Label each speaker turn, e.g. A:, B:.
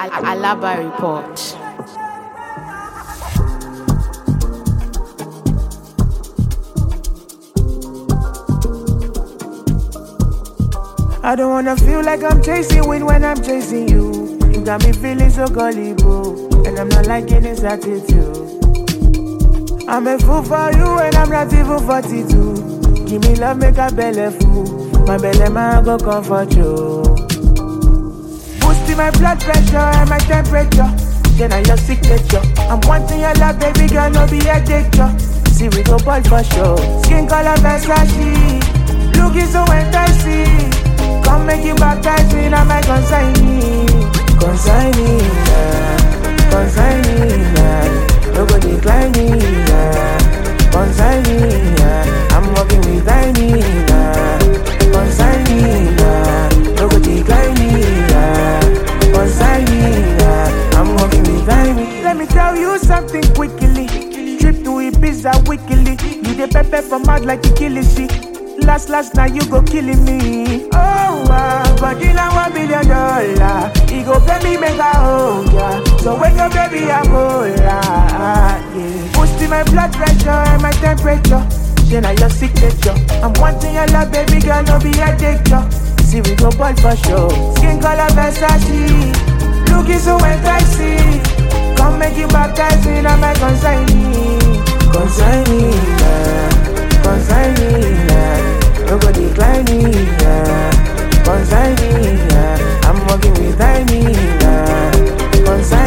A: Alaba Report.
B: I don't wanna feel like I'm chasing wind when I'm chasing you. You got me feeling so gullible, and I'm not liking this attitude. I'm a fool for you and I'm not even 42. Give me love, make a belly full. My belly man go comfort you. Boosting my blood pressure and my temperature. Then I your signature. I'm wanting your love, baby girl, no be a danger. See we go ball for sure. Skin color Versace, looking so enticing. Come make you baptize me, now my consignee. Consignee, consignee, no go decline me, consignee, I'm working with tiny, consignee, no go decline me, consignee, I'm working with tiny. Let me tell you something quickly. Trip to Ibiza weekly. You the pepper from mouth like you killing shit. Last now you go killing me. Oh, but you know $1 billion. He go pay me make a home, yeah. So when your baby I'm all yeah. Boosting my blood pressure and my temperature. Then I your signature. I'm wanting your love, baby girl, no be a danger. See we go ball for sure. Skin color Versace, looking so enticing. Come make you baptize me, now my consignee. Consignee, consignee, no go decline me, consignee, I'm working with tiny, consignee.